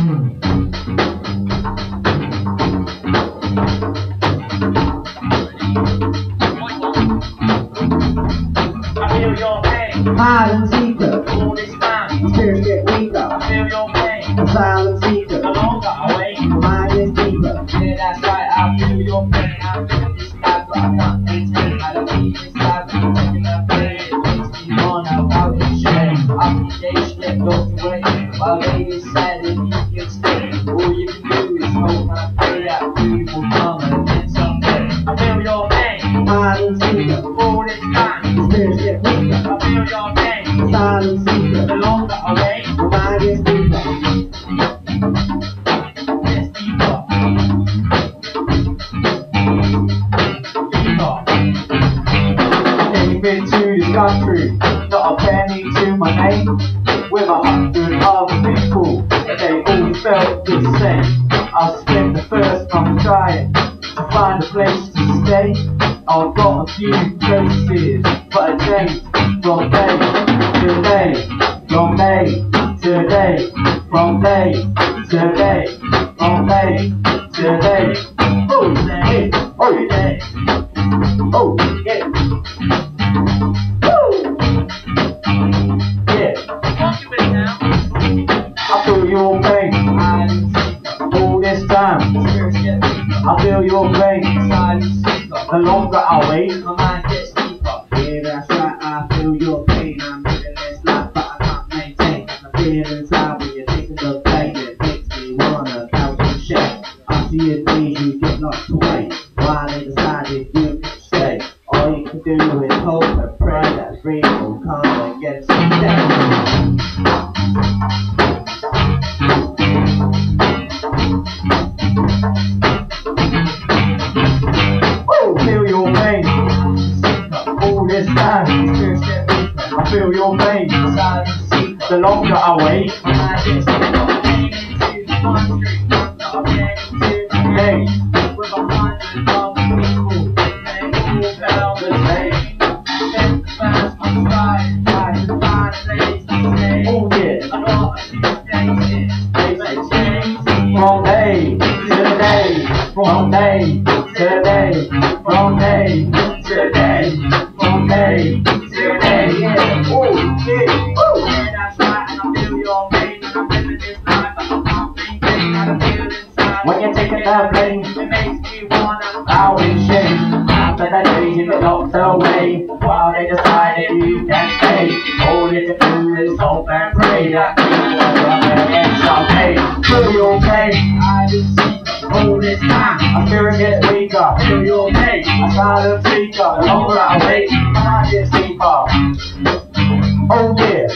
I feel your pain. Hide and seeker. All this time. Spirits get weaker. I feel your pain. A silent seeker. The longer I wait. My mind is deeper. Yeah, that's right. I feel your pain. I feel this life, but I can't maintain. I don't need this life. I'm taking a pain. It makes me wanna out in shame. After days get lost away. While ladies sad and you can stay. All you can do is hope and pray that you will come again someday. I feel your pain. Hide and seeker. All this time. Spirits get weaker. I feel your pain. A silent seeker. The longer I wait. My mind is deeper. It's deeper. Deeper. Came into this country, not a penny to my name. With 100 other people, they all felt the same. I spent the first month trying to find a place to stay. I've got a few places, but it changed from day to day, from day to day, from day to day, from day to day. Oh, yeah, oh, yeah, oh, yeah. Woo! Yeah. I feel your pain all this time. I feel your pain. The longer I wait, My mind gets deeper. yeah, that's right. I feel your pain. I'm living this life, but I can't maintain. My feelings high when you're taking the pain. It makes me wanna count and shake. I see a days you get locked away. While they decided you could stay. All you can do is hope and pray that free will come and get someday. Feel your pain all this time. I feel your pain. The longer I wait, hey, oh yeah. From day to day, from day to day, from day to day, from day to day, yeah. Oh yeah, oh. Yeah, that's right, and I feel your pain. And I'm living this life, but I can't maintain how to feel inside. When you're taking that plane, It makes me wanna out in shame. After the days you get locked away, while they decided you can stay. All you can do is hope and pray that you will come again someday. Feel your pain, I've been seeking all this time. I feel it gets weaker. Feel your pain. I silent seeker, the longer I wait, my mind gets deeper. Oh yeah.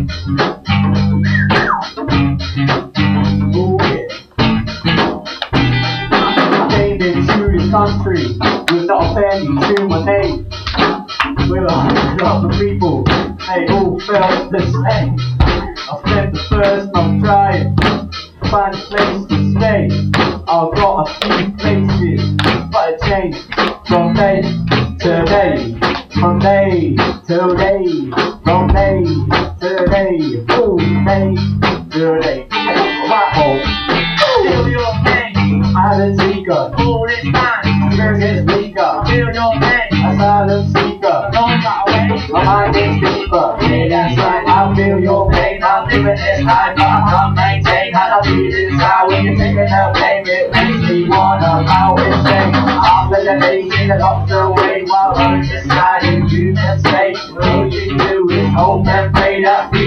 Oh yeah. I came into this country with not a penny to my name. With 100 other people, they all felt the same. I spent the first month trying to find a place to stay. I've got a few places, but it changed from day to day, from day to day, from day to day, oh, day to day. Right home. Feel your pain. Silent seeker, All this time. spirit gets weaker. Feel your pain. A silent seeker, The longer I wait. my mind gets deeper. Yeah, that's right. I feel your pain. I'm living this life, but I can't maintain how I feel inside. When you're taking the pain, it makes me wanna out and shame. After the days in the locked away, while I'm deciding you can stay. All you can do is hope and pray that